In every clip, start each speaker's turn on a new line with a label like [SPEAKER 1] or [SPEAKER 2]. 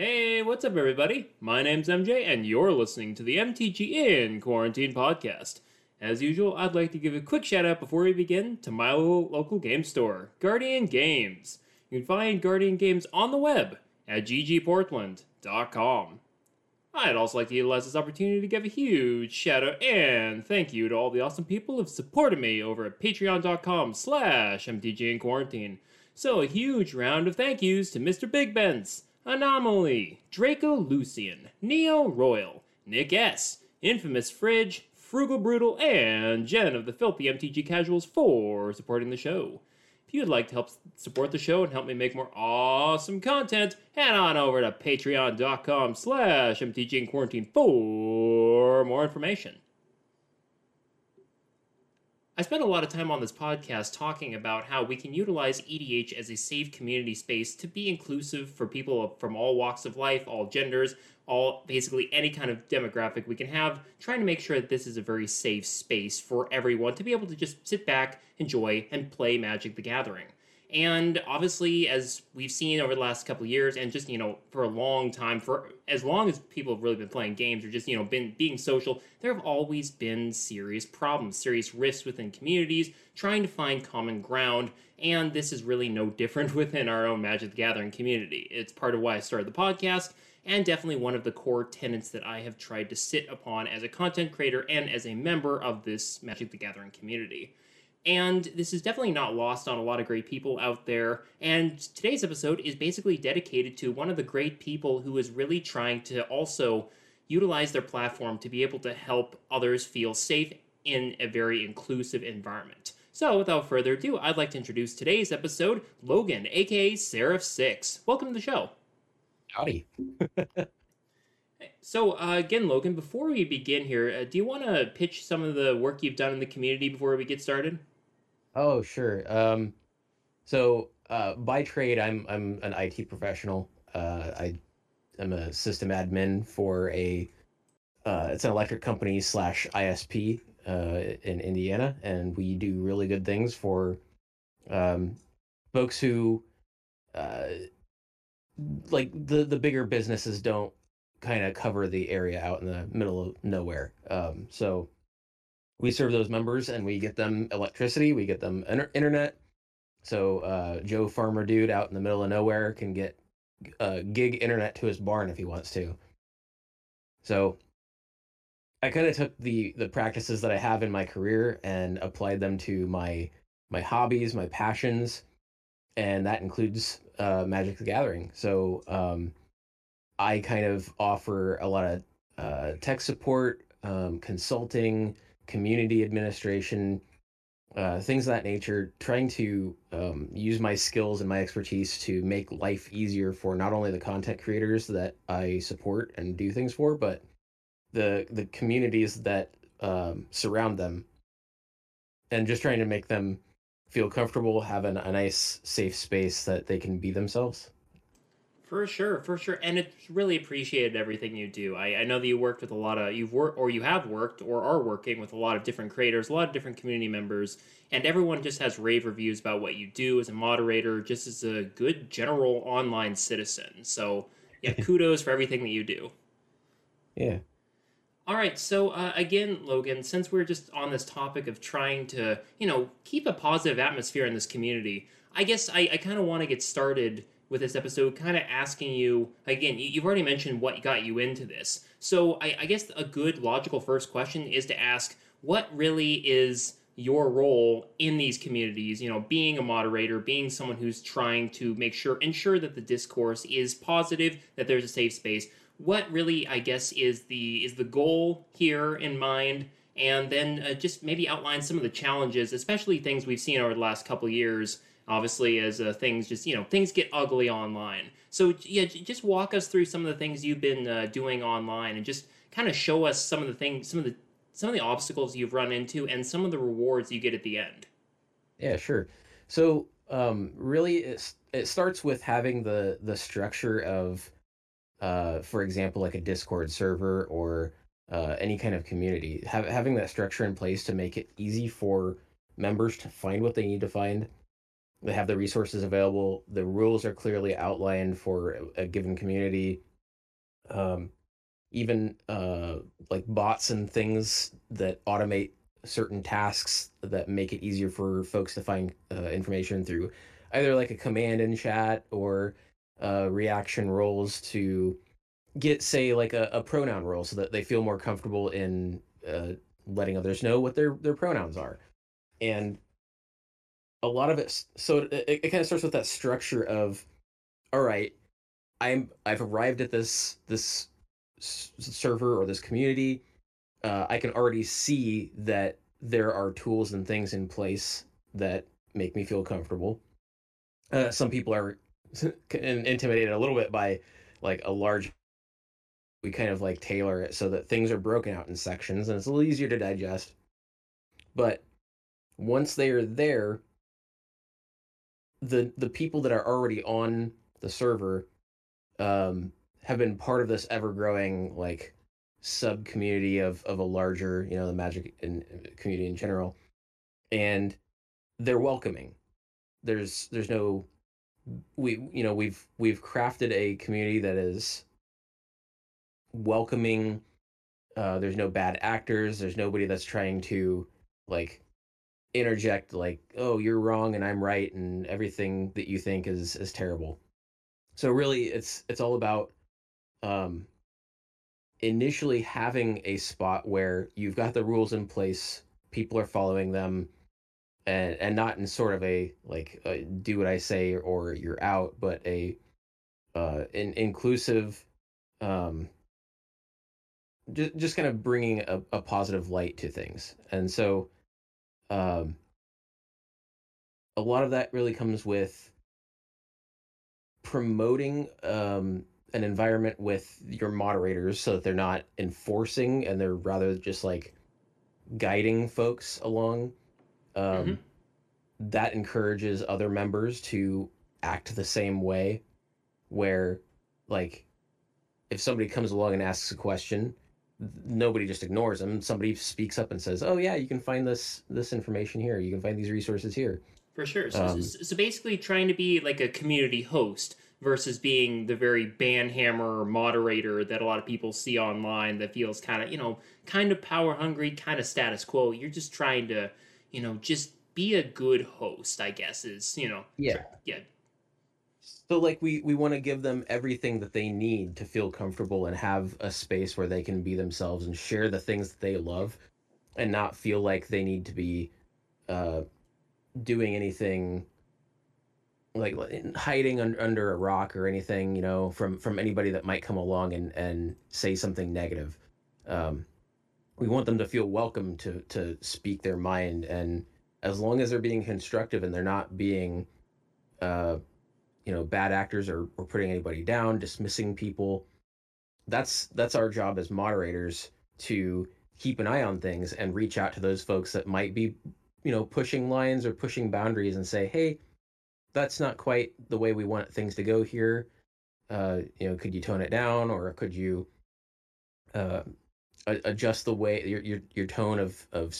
[SPEAKER 1] Hey, what's up, everybody? My name's MJ, and you're listening to the MTG in Quarantine podcast. As usual, I'd like to give a quick shout out before we begin to my local game store, Guardian Games. You can find Guardian Games on the web at ggportland.com. I'd also like to utilize this opportunity to give a huge shout out and thank you to all the awesome people who've supported me over at patreon.com/mtg in quarantine. So a huge round of thank yous to Mr. Big Benz, Anomaly, Draco Lucian, Neo Royal, Nick S, Infamous Fridge, Frugal Brutal, and Jen of the Filthy MTG Casuals for supporting the show. If you'd like to help support the show and help me make more awesome content, head on over to patreon.com/mtg in quarantine for more information. I spent a lot of time on this podcast talking about how we can utilize EDH as a safe community space to be inclusive for people from all walks of life, all genders, all basically any kind of demographic we can have, trying to make sure that this is a very safe space for everyone to be able to just sit back, enjoy, and play Magic the Gathering. And obviously, as we've seen over the last couple of years, and just, for a long time, for as long as people have really been playing games or just, been being social, there have always been serious problems, serious rifts within communities, trying to find common ground. And this is really no different within our own Magic the Gathering community. It's part of why I started the podcast, and definitely one of the core tenets that I have tried to sit upon as a content creator and as a member of this Magic the Gathering community. And this is definitely not lost on a lot of great people out there. And today's episode is basically dedicated to one of the great people who is really trying to also utilize their platform to be able to help others feel safe in a very inclusive environment. So, without further ado, I'd like to introduce today's episode, Logan, aka Seraph6. Welcome to the show.
[SPEAKER 2] Howdy.
[SPEAKER 1] So, again, Logan, before we begin here, do you want to pitch some of the work you've done in the community before we get started?
[SPEAKER 2] Oh, sure. By trade, I'm an IT professional. I am a system admin for it's an electric company slash ISP in Indiana, and we do really good things for um, folks who uh, like the bigger businesses don't kind of cover the area out in the middle of nowhere. So we serve those members and we get them electricity, we get them internet. So Joe Farmer dude out in the middle of nowhere can get gig internet to his barn if he wants to. So I kind of took the practices that I have in my career and applied them to my hobbies, my passions, and that includes Magic the Gathering. So I kind of offer a lot of tech support, consulting, community administration, things of that nature, trying to use my skills and my expertise to make life easier for not only the content creators that I support and do things for, but the communities that surround them, and just trying to make them feel comfortable, have a nice, safe space that they can be themselves.
[SPEAKER 1] For sure, for sure, and it's really appreciated everything you do. I know that you worked with a lot of you've worked or you have worked or are working with a lot of different creators, a lot of different community members, and everyone just has rave reviews about what you do as a moderator, just as a good general online citizen. So yeah, kudos for everything that you do.
[SPEAKER 2] Yeah.
[SPEAKER 1] All right, so again, Logan, since we're just on this topic of trying to, keep a positive atmosphere in this community, I guess I kind of want to get started with this episode, kind of asking you again. You've already mentioned what got you into this, so I guess a good logical first question is to ask, what really is your role in these communities? Being a moderator, being someone who's trying to ensure that the discourse is positive, that there's a safe space. What really, I guess, is the goal here in mind, and then just maybe outline some of the challenges, especially things we've seen over the last couple of years. Obviously, as things just things get ugly online. So yeah, just walk us through some of the things you've been doing online, and just kind of show us some of the things, some of the obstacles you've run into, and some of the rewards you get at the end.
[SPEAKER 2] Yeah, sure. So, really, it starts with having the structure of, for example, like a Discord server or any kind of community. Having that structure in place to make it easy for members to find what they need to find. They have the resources available. The rules are clearly outlined for a given community. um, even like bots and things that automate certain tasks that make it easier for folks to find information through either like a command in chat or reaction roles to get, say, like a pronoun role so that they feel more comfortable in letting others know what their pronouns are. And a lot of it, so it kind of starts with that structure of, all right, I've arrived at this server or this community. I can already see that there are tools and things in place that make me feel comfortable. Some people are intimidated a little bit by like a large. We kind of like tailor it so that things are broken out in sections and it's a little easier to digest. But once they are there, the people that are already on the server have been part of this ever growing like sub community of a larger, the magic community in general, and they're welcoming. There's no, we've crafted a community that is welcoming. There's no bad actors. There's nobody that's trying to like interject like, oh, you're wrong and I'm right and everything that you think is terrible. So really it's all about um initially having a spot where you've got the rules in place, people are following them, and not in sort of a like do what I say or you're out, but a inclusive, um just kind of bringing a positive light to things. And so um a lot of that really comes with promoting an environment with your moderators so that they're not enforcing and they're rather just like guiding folks along.
[SPEAKER 1] Mm-hmm.
[SPEAKER 2] Um, that encourages other members to act the same way, where, like, if somebody comes along and asks a question, nobody just ignores them. Somebody speaks up and says, "Oh yeah, you can find this information here. You can find these resources here."
[SPEAKER 1] For sure. So,
[SPEAKER 2] Um,
[SPEAKER 1] so basically, trying to be like a community host versus being the very banhammer moderator that a lot of people see online that feels kind of, kind of power hungry, kind of status quo. You're just trying to, just be a good host, I guess, is,
[SPEAKER 2] yeah.
[SPEAKER 1] yeah,
[SPEAKER 2] So like we want to give them everything that they need to feel comfortable and have a space where they can be themselves and share the things that they love and not feel like they need to be uh doing anything like hiding under a rock or anything, from anybody that might come along and say something negative. Um we want them to feel welcome to speak their mind, and as long as they're being constructive and they're not being uh bad actors or putting anybody down, dismissing people, that's our job as moderators to keep an eye on things and reach out to those folks that might be, pushing lines or pushing boundaries and say, hey, that's not quite the way we want things to go here. Could you tone it down, or could you uh, adjust the way your tone of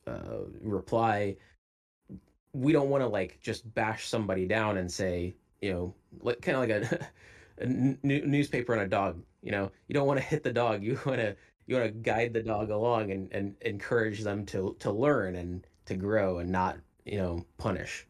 [SPEAKER 2] reply? We don't want to like just bash somebody down and say, like kind of like a newspaper on a dog. You don't want to hit the dog. You want to guide the dog along and encourage them to learn and to grow and not punish.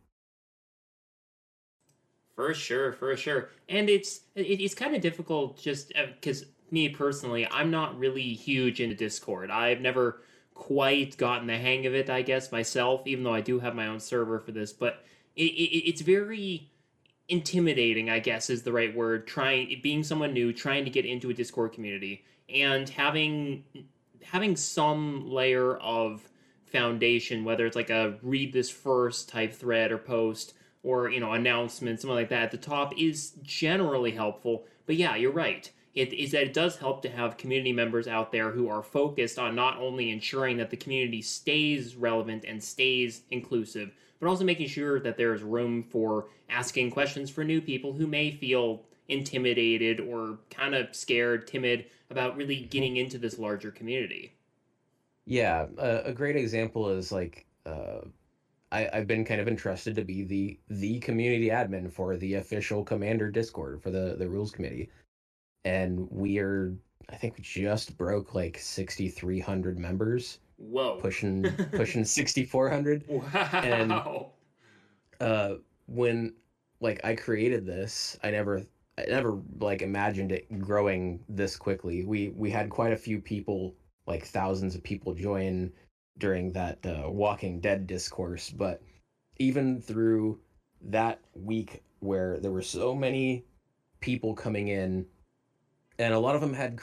[SPEAKER 1] for sure, for sure. And it's kind of difficult just because me personally, I'm not really huge into Discord. I've never quite gotten the hang of it, I guess, myself, even though I do have my own server for this. But it's very intimidating, I guess is the right word, trying being someone new, trying to get into a Discord community and having some layer of foundation, whether it's like a read this first type thread or post or announcement, something like that at the top is generally helpful. But yeah, you're right. It does help to have community members out there who are focused on not only ensuring that the community stays relevant and stays inclusive, but also making sure that there's room for asking questions for new people who may feel intimidated or kind of scared, timid about really getting into this larger community.
[SPEAKER 2] Yeah, a great example is like I've been kind of interested to be the community admin for the official Commander Discord for the rules committee. and I think we just broke like 6,300 members,
[SPEAKER 1] Whoa.
[SPEAKER 2] pushing 6,400. And
[SPEAKER 1] Wow.
[SPEAKER 2] uh when like I created this, I never like imagined it growing this quickly. We had quite a few people, like thousands of people join during that Walking Dead discourse, but even through that week where there were so many people coming in, and a lot of them had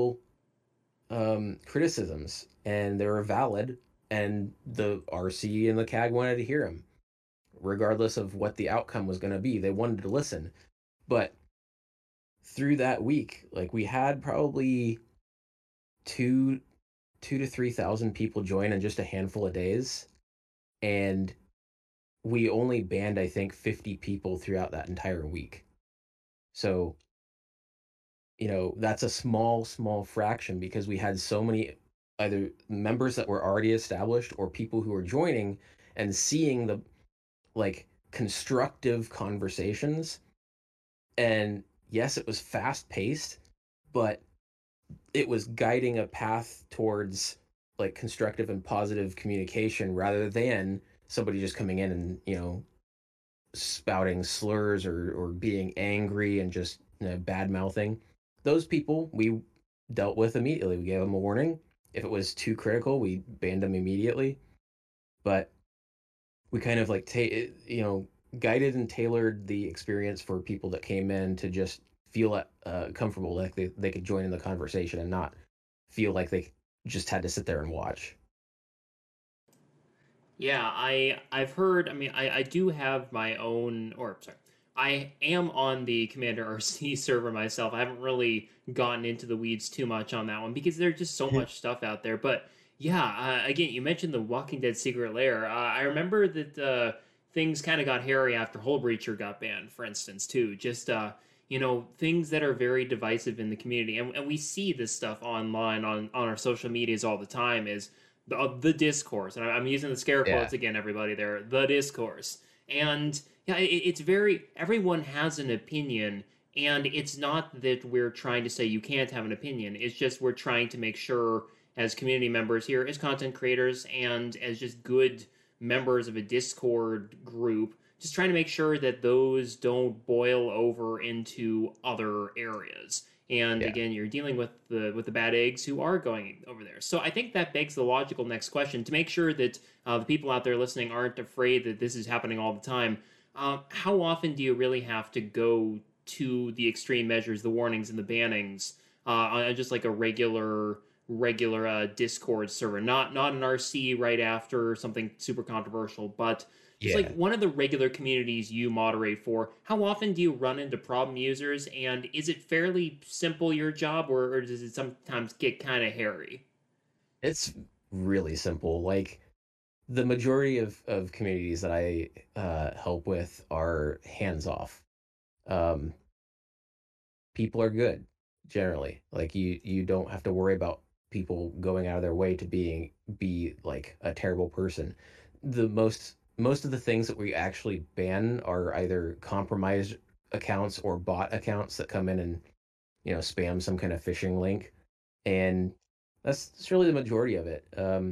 [SPEAKER 2] criticisms, and they were valid, and the RC and the CAG wanted to hear them, regardless of what the outcome was going to be. They wanted to listen. But through that week, like we had probably two, 2 to 3 thousand people join in just a handful of days, and we only banned, I think, 50 people throughout that entire week. So, that's a small fraction, because we had so many either members that were already established or people who were joining and seeing the like constructive conversations. And yes, it was fast paced, but it was guiding a path towards like constructive and positive communication, rather than somebody just coming in and spouting slurs, or being angry and just bad mouthing. Those people we dealt with immediately. We gave them a warning. If it was too critical, we banned them immediately. But we kind of like guided and tailored the experience for people that came in to just feel comfortable, like they could join in the conversation and not feel like they just had to sit there and watch.
[SPEAKER 1] Yeah, I've heard. I mean, I do have my own, or sorry, I am on the Commander RC server myself. I haven't really gotten into the weeds too much on that one because there's just so much stuff out there. But yeah, again, you mentioned the Walking Dead Secret Lair. I remember that things kind of got hairy after Hullbreacher got banned, for instance, too. Just things that are very divisive in the community, and we see this stuff online on our social medias all the time. Is the discourse, and I'm using the scare
[SPEAKER 2] Yeah,
[SPEAKER 1] quotes again, everybody there, the discourse. And yeah, it's very, everyone has an opinion, and it's not that we're trying to say you can't have an opinion. It's just we're trying to make sure, as community members here, as content creators, and as just good members of a Discord group, just trying to make sure that those don't boil over into other areas. And
[SPEAKER 2] yeah.
[SPEAKER 1] again, you're dealing with the bad eggs who are going over there. So I think that begs the logical next question to make sure that the people out there listening aren't afraid that this is happening all the time. How often do you really have to go to the extreme measures, the warnings and the bannings, on just like a regular Discord server, not an RC right after something super controversial, but just like
[SPEAKER 2] Yeah.
[SPEAKER 1] one of the regular communities you moderate for? How often do you run into problem users, and is it fairly simple your job, or does it sometimes get kind of hairy?
[SPEAKER 2] It's really simple. Like the majority of communities that I help with are hands off. Um, People are good generally. Like you don't have to worry about people going out of their way to be like a terrible person. The most of the things that we actually ban are either compromised accounts or bot accounts that come in and spam some kind of phishing link, and that's really the majority of it.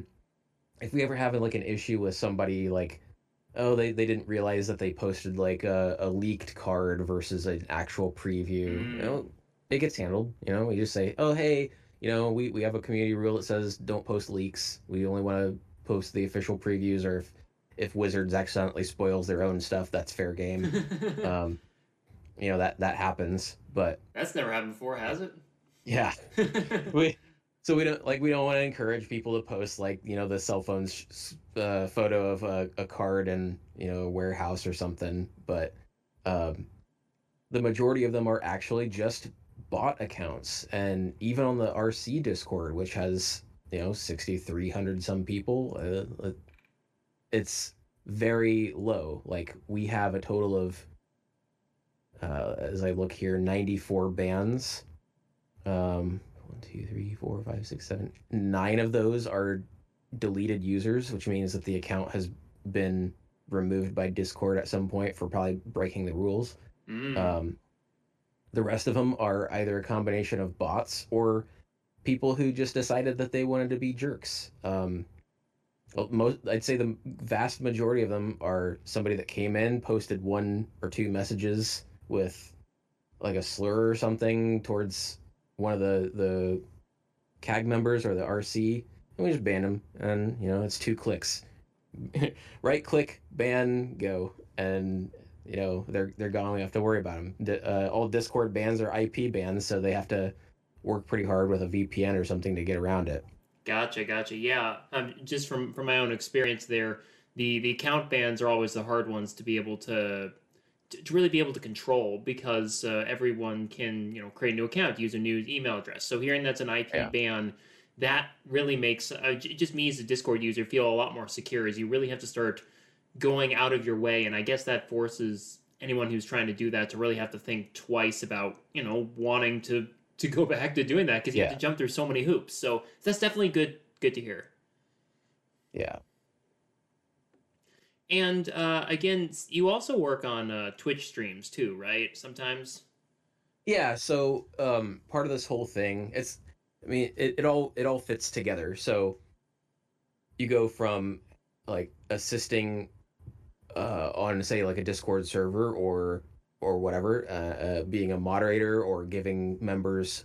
[SPEAKER 2] If we ever have like an issue with somebody, like, oh, they didn't realize that they posted like a leaked card versus an actual preview,
[SPEAKER 1] Mm.
[SPEAKER 2] it gets handled. We just say, oh, hey, we have a community rule that says don't post leaks. We only want to post the official previews, or if Wizards accidentally spoils their own stuff, that's fair game. um that happens, but
[SPEAKER 1] That's never happened before, has it?
[SPEAKER 2] yeah. we so we don't want to encourage people to post like the cell phone photo of a card in a warehouse or something, but um the majority of them are actually just bot accounts. And even on the RC Discord, which has 6,300 some people, it's very low. Like we have a total of as I look here, 94 bans. 9 of those are deleted users, which means that the account has been removed by Discord at some point for probably breaking the rules.
[SPEAKER 1] Mm.
[SPEAKER 2] Um, The rest of them are either a combination of bots or people who just decided that they wanted to be jerks. Well, I'd say the vast majority of them are somebody that came in, posted one or two messages with like a slur or something towards one of the CAG members or the RC, and we just ban them. And it's 2 clicks. Right click, ban, go, and they're gone. We have to worry about them. All Discord bans are IP bans, so they have to work pretty hard with a VPN or something to get around it.
[SPEAKER 1] Gotcha. Yeah, just from my own experience there, the account bans are always the hard ones to be able to really be able to control because everyone can create a new account, use a new email address. So hearing that's an IP
[SPEAKER 2] Yeah.
[SPEAKER 1] ban, that really makes just me as a Discord user feel a lot more secure. As you really have to start going out of your way, and I guess that forces anyone who's trying to do that to really have to think twice about wanting to go back to doing that because you have to
[SPEAKER 2] Yeah.
[SPEAKER 1] jump through so many hoops. So that's definitely good to hear.
[SPEAKER 2] Yeah.
[SPEAKER 1] And again, you also work on Twitch streams too, right? Sometimes.
[SPEAKER 2] Yeah, so part of this whole thing, I mean, it all fits together. So you go from like assisting on say like a Discord server or whatever, being a moderator or giving members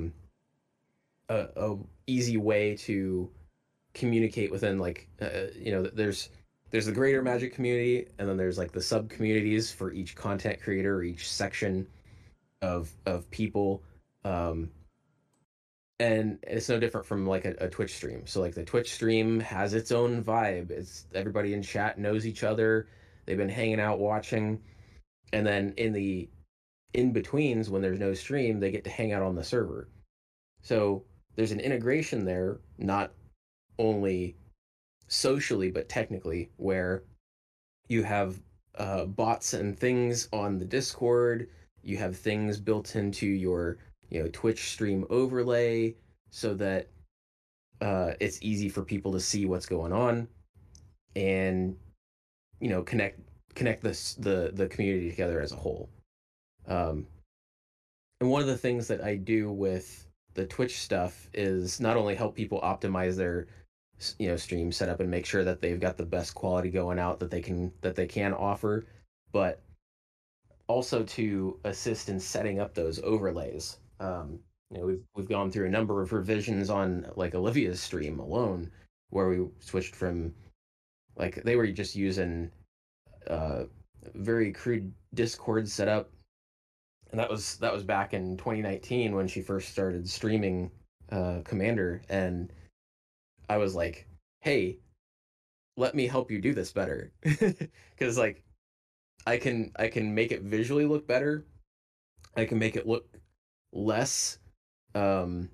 [SPEAKER 2] a easy way to communicate within like there's the greater Magic community, and then there's like the sub communities for each content creator or each section of people. um and it's no different from like a Twitch stream. So like the Twitch stream has its own vibe. It's everybody in chat knows each other. They've been hanging out watching, and then in the in betweens when there's no stream, they get to hang out on the server. So there's an integration there, not only socially but technically, where you have bots and things on the Discord. You have things built into your Twitch stream overlay so that it's easy for people to see what's going on and connect the community together as a whole. Um, and one of the things that I do with the Twitch stuff is not only help people optimize their stream setup and make sure that they've got the best quality going out that they can offer, but also to assist in setting up those overlays. We've gone through a number of revisions on like Olivia's stream alone, where we switched from like they were just using uh, very crude Discord setup, and that was back in 2019 when she first started streaming Commander, and I was like, "Hey, let me help you do this better," because like I can make it visually look better. I can make it look less um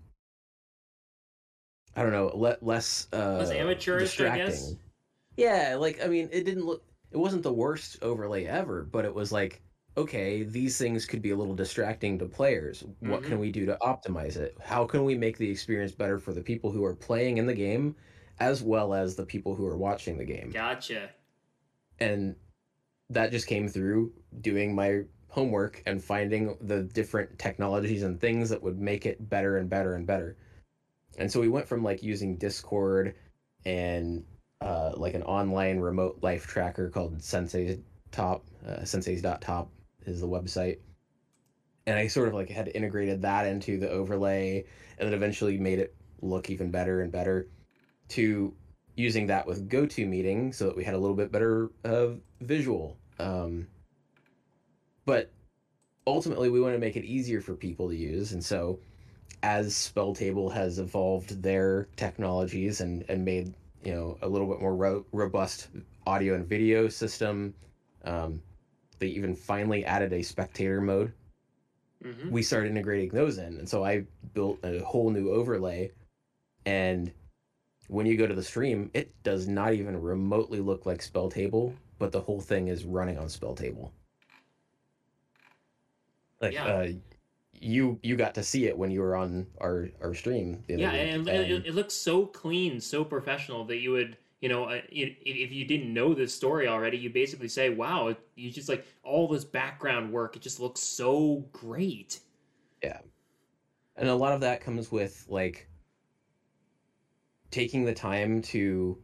[SPEAKER 2] I don't know, less
[SPEAKER 1] Less amateurish, I guess.
[SPEAKER 2] distracting. Yeah, like I mean, it wasn't the worst overlay ever, but it was like, okay, these things could be a little distracting to players. What can
[SPEAKER 1] Mm-hmm.
[SPEAKER 2] we do to optimize it? How can we make the experience better for the people who are playing in the game as well as the people who are watching the game?
[SPEAKER 1] Gotcha.
[SPEAKER 2] And that just came through doing my homework and finding the different technologies and things that would make it better and better and better. And so we went from like using Discord and like an online remote life tracker called Sensei's Top. Sensei's.top is the website. And I sort of like had integrated that into the overlay and then eventually made it look even better and better, to using that with GoToMeeting so that we had a little bit better visual. But ultimately, we want to make it easier for people to use. And so as Spelltable has evolved their technologies and made a little bit more robust audio and video system, um, they even finally added a spectator mode.
[SPEAKER 1] Mm-hmm.
[SPEAKER 2] We started integrating those in, and so I built a whole new overlay. And when you go to the stream, it does not even remotely look like Spelltable, but the whole thing is running on Spelltable. Like
[SPEAKER 1] Yeah.
[SPEAKER 2] you got to see it when you were on our stream the other
[SPEAKER 1] Yeah,
[SPEAKER 2] week,
[SPEAKER 1] and
[SPEAKER 2] and
[SPEAKER 1] it looks so clean, so professional that you would if you didn't know this story already, you basically say, wow, you just like all this background work, it just looks so great.
[SPEAKER 2] Yeah. And a lot of that comes with like taking the time to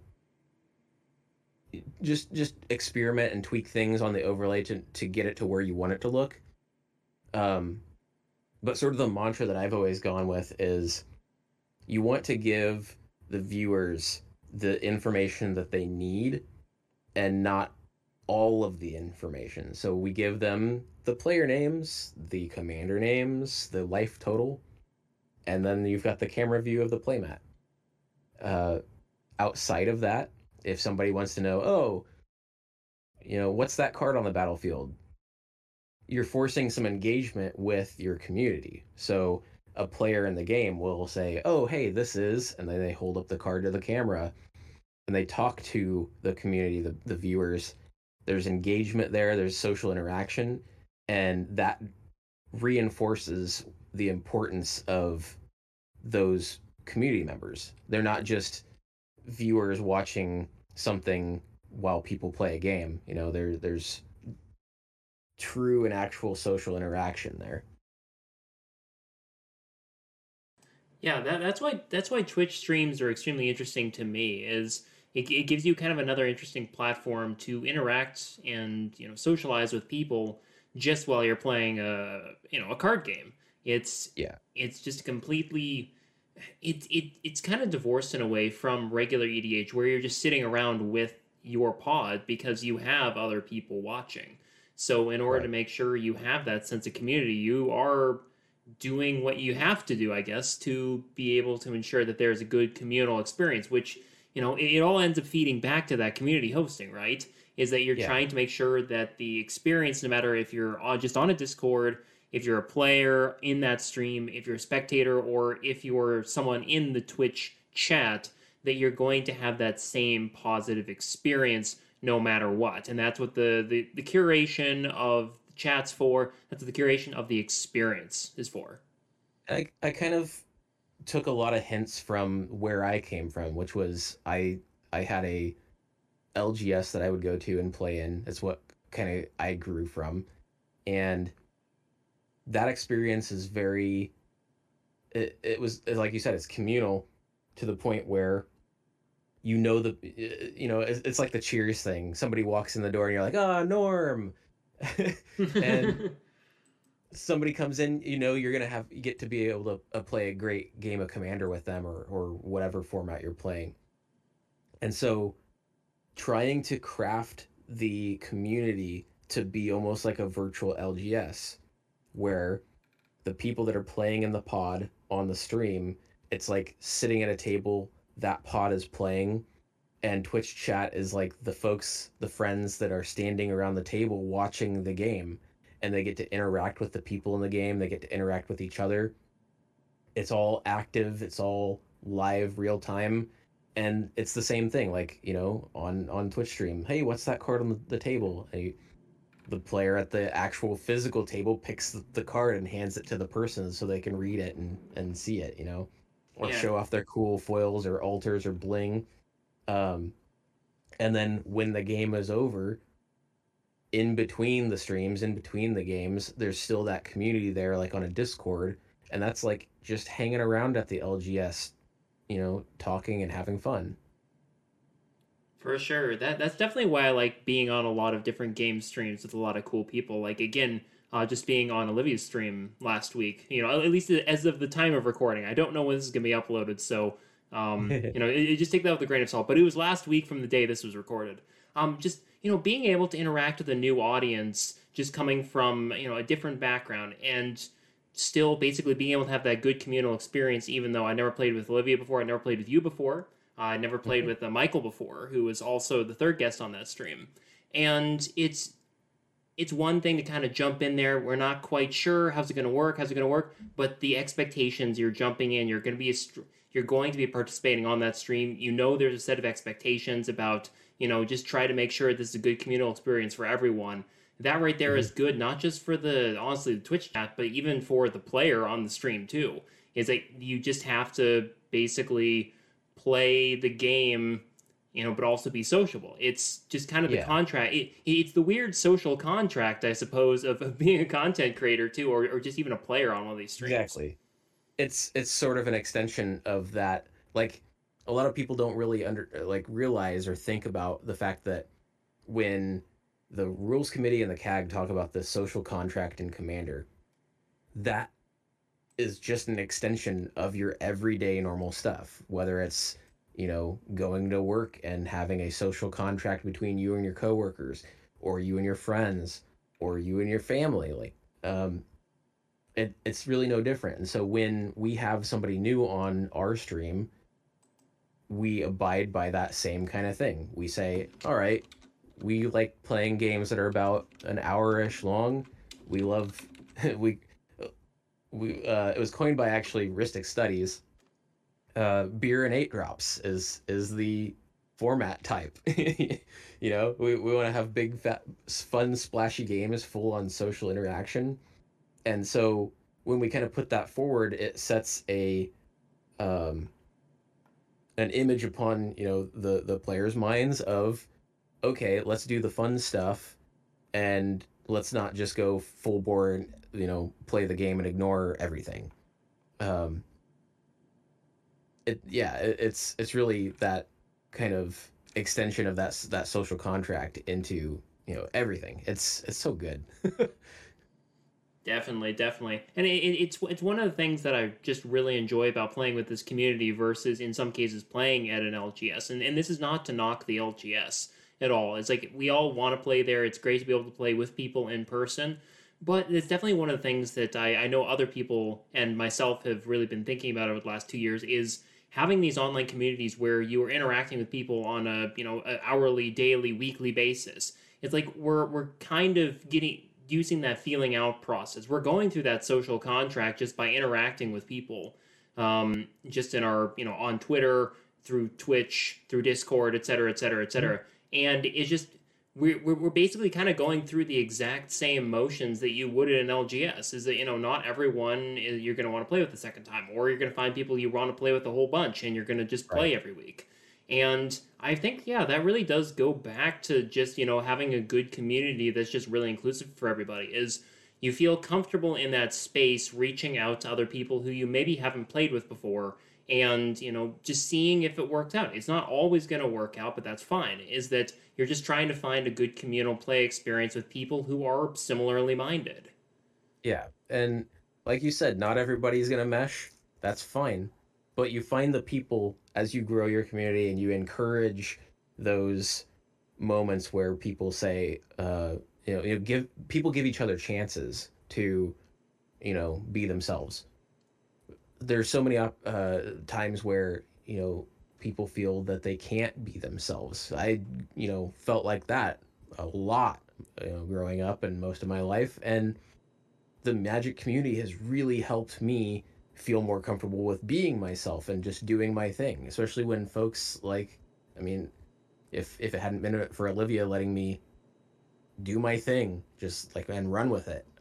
[SPEAKER 2] just experiment and tweak things on the overlay to get it to where you want it to look. Um, but sort of the mantra that I've always gone with is you want to give the viewers the information that they need and not all of the information. So we give them the player names, the commander names, the life total, and then you've got the camera view of the playmat. Uh, Outside of that, if somebody wants to know, oh, what's that card on the battlefield? You're forcing some engagement with your community. So a player in the game will say, oh, hey, this is, and then they hold up the card to the camera and they talk to the community, the viewers. There's engagement there, there's social interaction, and that reinforces the importance of those community members. They're not just viewers watching something while people play a game. There's true and actual social interaction there.
[SPEAKER 1] Yeah, that's why Twitch streams are extremely interesting to me. Is it gives you kind of another interesting platform to interact and socialize with people just while you're playing a card game. It's
[SPEAKER 2] Yeah.
[SPEAKER 1] it's just completely it's kind of divorced in a way from regular EDH where you're just sitting around with your pod because you have other people watching. So in order to
[SPEAKER 2] Right.
[SPEAKER 1] make sure you have that sense of community, you are doing what you have to do, I guess, to be able to ensure that there's a good communal experience, which, it all ends up feeding back to that community hosting, right? Is that you're
[SPEAKER 2] Yeah.
[SPEAKER 1] trying to make sure that the experience, no matter if you're just on a Discord, if you're a player in that stream, if you're a spectator, or if you're someone in the Twitch chat, that you're going to have that same positive experience no matter what. And that's what the curation of the chat's for. That's what the curation of the experience is for.
[SPEAKER 2] I kind of took a lot of hints from where I came from, which was I had a LGS that I would go to and play in. That's what kind of I grew from. And that experience is very it was like you said, it's communal to the point where it's like the Cheers thing. Somebody walks in the door and you're like, ah, Norm. And somebody comes in, you're gonna you get to be able to play a great game of Commander with them, or whatever format you're playing. And so trying to craft the community to be almost like a virtual LGS where the people that are playing in the pod on the stream, it's like sitting at a table, that pod is playing, and Twitch chat is like the friends that are standing around the table watching the game, and they get to interact with the people in the game, they get to interact with each other. It's all active, it's all live, real time, and it's the same thing, like, on Twitch stream. Hey, what's that card on the table? And the player at the actual physical table picks the card and hands it to the person so they can read it and see it, or
[SPEAKER 1] Yeah.
[SPEAKER 2] show off their cool foils or altars or bling. Um, and then when the game is over, in between the streams, in between the games, there's still that community there, like on a Discord, and that's like just hanging around at the LGS, talking and having fun.
[SPEAKER 1] For sure. That's definitely why I like being on a lot of different game streams with a lot of cool people. Like again, just being on Olivia's stream last week. At least as of the time of recording. I don't know when this is gonna be uploaded, so just take that with a grain of salt. But it was last week from the day this was recorded. Just being able to interact with a new audience, just coming from a different background, and still basically being able to have that good communal experience. Even though I never played with Olivia before, I never played with you before. I never played with Michael before, who was also the third guest on that stream. And it's one thing to kind of jump in there. We're not quite sure how's it going to work, but the expectations, you're jumping in, you're going to be participating on that stream. There's a set of expectations about, just try to make sure this is a good communal experience for everyone. That right there is good, not just for honestly the Twitch chat, but even for the player on the stream too. Is that you just have to basically play the game but also be sociable. It's just kind of the
[SPEAKER 2] Yeah,
[SPEAKER 1] contract. It's the weird social contract, I suppose, of being a content creator too, or just even a player on one of these streams.
[SPEAKER 2] exactly. It's sort of an extension of that. Like a lot of people don't really realize or think about the fact that when the rules committee and the CAG talk about the social contract in Commander, that is just an extension of your everyday normal stuff, whether it's going to work and having a social contract between you and your coworkers, or you and your friends, or you and your family. It's really no different. And so when we have somebody new on our stream, we abide by that same kind of thing. We say, all right, we like playing games that are about an hour-ish long. We love we it was coined by actually Ristic Studies. Beer and 8 drops is the format type. We want to have big, fat, fun, splashy games full on social interaction, and so when we kind of put that forward, it sets a um, an image upon the players' minds of, okay, let's do the fun stuff, and let's not just go full bore, play the game and ignore everything. Um, it's really that kind of extension of that social contract into everything. It's so good.
[SPEAKER 1] Definitely, definitely, and it's one of the things that I just really enjoy about playing with this community versus in some cases playing at an LGS. And this is not to knock the LGS at all. It's like we all want to play there. It's great to be able to play with people in person, but it's definitely one of the things that I know other people and myself have really been thinking about over the last 2 years is having these online communities where you are interacting with people on a hourly, daily, weekly basis. It's like we're kind of getting using that feeling out process. We're going through that social contract just by interacting with people, just in our on Twitter, through Twitch, through Discord, et cetera, et cetera, et
[SPEAKER 2] Mm-hmm.
[SPEAKER 1] cetera. And it's just we're basically kind of going through the exact same motions that you would in an LGS. Is that not everyone you're going to want to play with the second time, or you're going to find people you want to play with a whole bunch, and you're going to just
[SPEAKER 2] Right.
[SPEAKER 1] play every week. And I think, yeah, that really does go back to just, having a good community that's just really inclusive for everybody. Is you feel comfortable in that space reaching out to other people who you maybe haven't played with before and, just seeing if it worked out. It's not always going to work out, but that's fine. Is that you're just trying to find a good communal play experience with people who are similarly minded.
[SPEAKER 2] Yeah, and like you said, not everybody's gonna mesh. That's fine, but you find the people as you grow your community, and you encourage those moments where people say, give each other chances to be themselves. There's so many times where people feel that they can't be themselves. I felt like that a lot, growing up and most of my life, and the Magic community has really helped me feel more comfortable with being myself and just doing my thing, especially when folks like, I mean, if it hadn't been for Olivia letting me do my thing, just like, and run with it,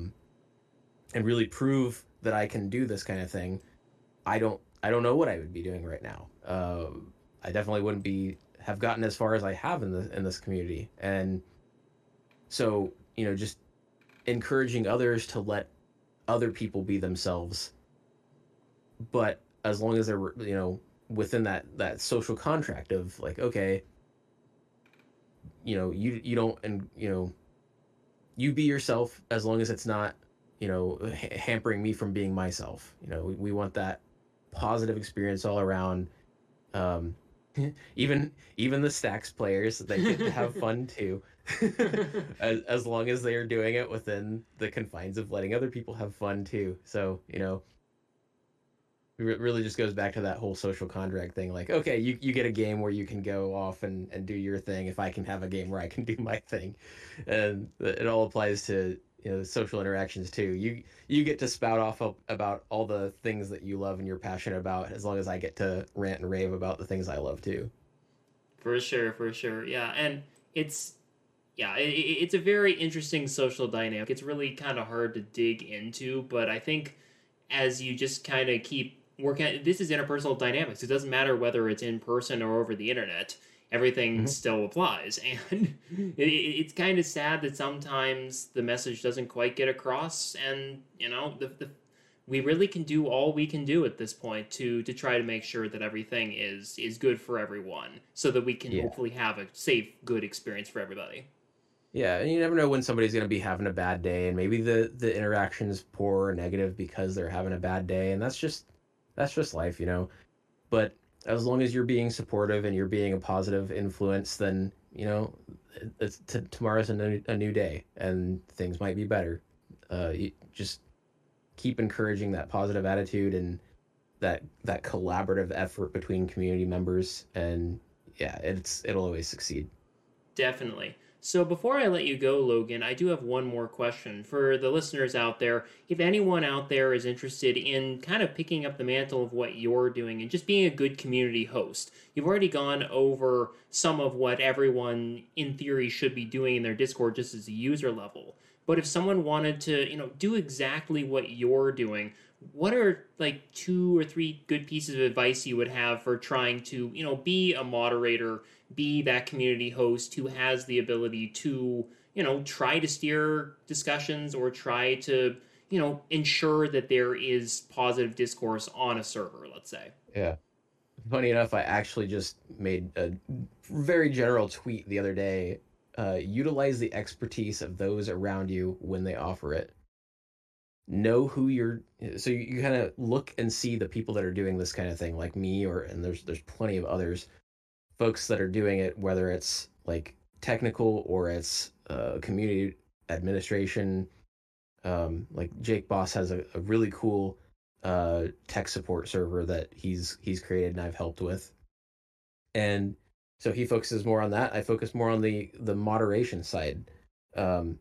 [SPEAKER 2] and really prove that I can do this kind of thing, I don't know what I would be doing right now. I definitely wouldn't be have gotten as far as I have in this community. And so just encouraging others to let other people be themselves, but as long as they're within that social contract of like, okay, you don't, and you be yourself as long as it's not hampering me from being myself. We want that positive experience all around. um even the stacks players, they get to have fun too. As long as they are doing it within the confines of letting other people have fun too. So it really just goes back to that whole social contract thing. Like, okay, you get a game where you can go off and do your thing, if I can have a game where I can do my thing. And it all applies to social interactions too. You get to spout off about all the things that you love and you're passionate about, as long as I get to rant and rave about the things I love too.
[SPEAKER 1] For sure, for sure. Yeah, and it's yeah, it's a very interesting social dynamic. It's really kind of hard to dig into, but I think as you just kind of keep working, this is interpersonal dynamics. It doesn't matter whether it's in person or over the internet. everything
[SPEAKER 2] Hmm.
[SPEAKER 1] still applies. And it's kind of sad that sometimes the message doesn't quite get across. And, we really can do all we can do at this point to try to make sure that everything is good for everyone so that we can
[SPEAKER 2] Yeah.
[SPEAKER 1] hopefully have a safe, good experience for everybody.
[SPEAKER 2] Yeah, and you never know when somebody's going to be having a bad day, and maybe the interaction is poor or negative because they're having a bad day, and that's just life, you know. But as long as you're being supportive and you're being a positive influence, then tomorrow's a new day, and things might be better. You just keep encouraging that positive attitude and that collaborative effort between community members, and yeah, it'll always succeed.
[SPEAKER 1] Definitely. So before I let you go, Logan, I do have one more question for the listeners out there. If anyone out there is interested in kind of picking up the mantle of what you're doing and just being a good community host, you've already gone over some of what everyone in theory should be doing in their Discord just as a user level. But if someone wanted to, do exactly what you're doing, what are like 2 or 3 good pieces of advice you would have for trying to, be a moderator, be that community host who has the ability to, try to steer discussions or try to, ensure that there is positive discourse on a server, let's say.
[SPEAKER 2] Yeah. Funny enough, I actually just made a very general tweet the other day. Utilize the expertise of those around you when they offer it. Know who you're, so you kind of look and see the people that are doing this kind of thing, like me, and there's plenty of others, folks that are doing it, whether it's like technical or it's community administration. Like Jake Boss has a really cool tech support server that he's created and I've helped with, and so he focuses more on that. I focus more on the moderation side. Um,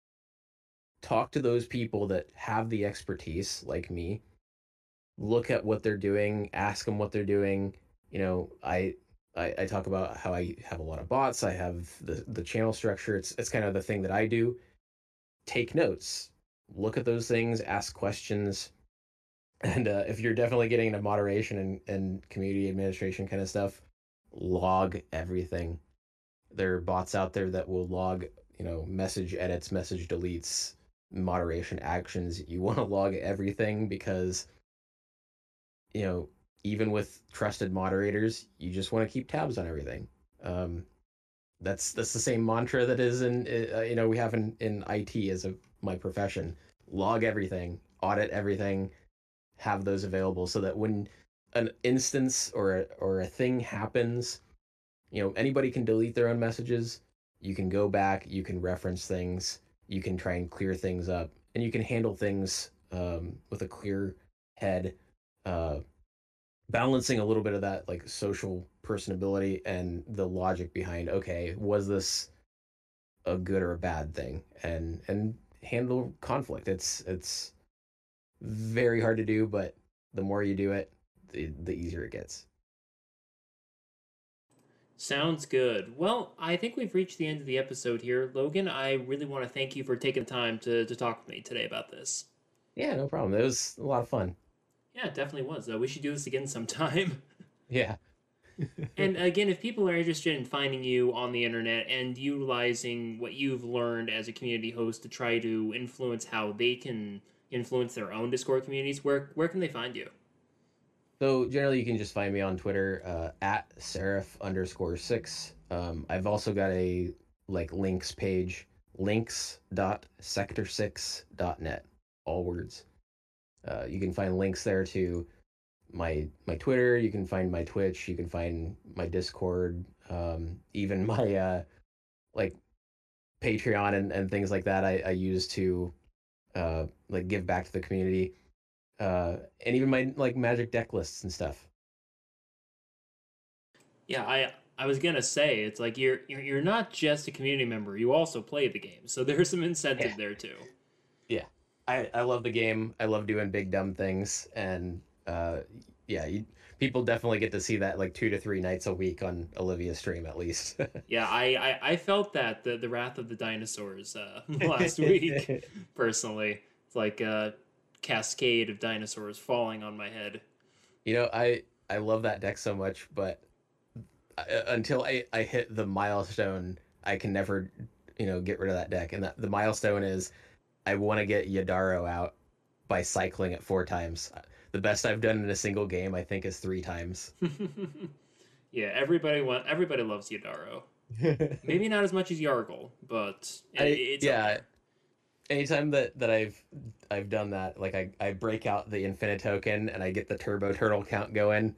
[SPEAKER 2] Talk to those people that have the expertise, like me. Look at what they're doing. Ask them what they're doing. You know, I talk about how I have a lot of bots. I have the channel structure. It's kind of the thing that I do. Take notes. Look at those things. Ask questions. And if you're definitely getting into moderation and community administration kind of stuff, log everything. There are bots out there that will log, message edits, message deletes, moderation actions. You want to log everything because, you know, even with trusted moderators, you just want to keep tabs on everything. Um, that's the same mantra that is we have in IT as my profession. Log everything, audit everything, have those available so that when an instance or a thing happens, anybody can delete their own messages. You can go back, you can reference things, you can try and clear things up, and you can handle things with a clear head, uh, balancing a little bit of that like social personability and the logic behind, okay, was this a good or a bad thing, and handle conflict. It's very hard to do, but the more you do it, the easier it gets.
[SPEAKER 1] Sounds good. Well, I think we've reached the end of the episode here. Logan, I really want to thank you for taking the time to talk with me today about this.
[SPEAKER 2] Yeah, no problem. It was a lot of fun.
[SPEAKER 1] Yeah, it definitely was. We should do this again sometime.
[SPEAKER 2] Yeah.
[SPEAKER 1] And again, if people are interested in finding you on the internet and utilizing what you've learned as a community host to try to influence how they can influence their own Discord communities, where can they find you?
[SPEAKER 2] So generally, you can just find me on Twitter at Seraph_6. I've also got a like links page, links.sector6.net, all words. You can find links there to my Twitter. You can find my Twitch. You can find my Discord. Even my like Patreon and things like that. I use to like give back to the community. And even my like magic deck lists and stuff.
[SPEAKER 1] Yeah, I was gonna say it's like you're not just a community member; you also play the game, so there's some
[SPEAKER 2] Yeah,
[SPEAKER 1] incentive there too.
[SPEAKER 2] yeah. I love the game. I love doing big dumb things, and yeah, people definitely get to see that like 2 to 3 nights a week on Olivia's stream at least.
[SPEAKER 1] Yeah, I felt that the Wrath of the Dinosaurs last week personally. It's like a cascade of dinosaurs falling on my head.
[SPEAKER 2] I love that deck so much, but until I hit the milestone, I can never, get rid of that deck. And the milestone is I want to get Yadaro out by cycling it 4 times. The best I've done in a single game, I think, is 3 times.
[SPEAKER 1] Yeah, everybody loves Yadaro. Maybe not as much as Yargle, but it's
[SPEAKER 2] yeah. Anytime that I've done that, like I break out the Infinite Token and I get the Turbo Turtle count going.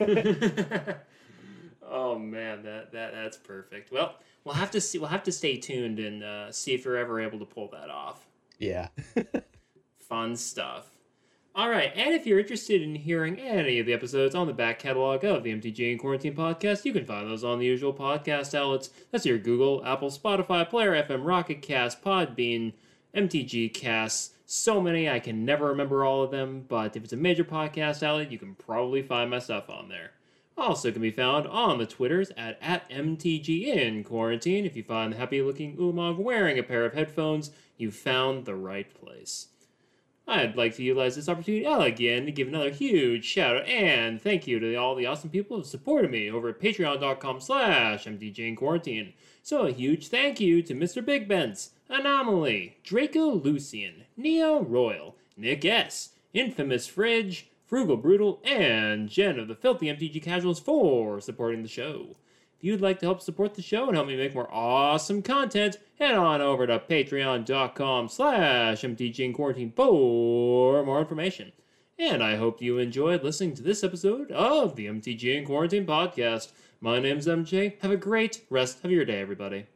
[SPEAKER 1] Oh man, that's perfect. Well, we'll have to see. We'll have to stay tuned and see if you're ever able to pull that off.
[SPEAKER 2] Yeah.
[SPEAKER 1] Fun stuff. All right, and if you're interested in hearing any of the episodes on the back catalog of the MTG in Quarantine podcast, you can find those on the usual podcast outlets. That's your Google, Apple, Spotify, Player FM, Rocket Cast, Podbean, MTG Casts. So many, I can never remember all of them, but if it's a major podcast outlet, you can probably find my stuff on there. Also can be found on the Twitters at MTG in Quarantine. If you find the happy-looking Ulamog wearing a pair of headphones, you've found the right place. I'd like to utilize this opportunity again to give another huge shout out and thank you to all the awesome people who supported me over at patreon.com/MTGinQuarantine. So a huge thank you to Mr. Big Benz, Anomaly, Draco Lucian, Neo Royal, Nick S, Infamous Fridge, Frugal Brutal, and Jen of the Filthy MTG Casuals for supporting the show. If you'd like to help support the show and help me make more awesome content, head on over to patreon.com/MTGinQuarantine for more information. And I hope you enjoyed listening to this episode of the MTG in Quarantine podcast. My name's MJ. Have a great rest of your day, everybody.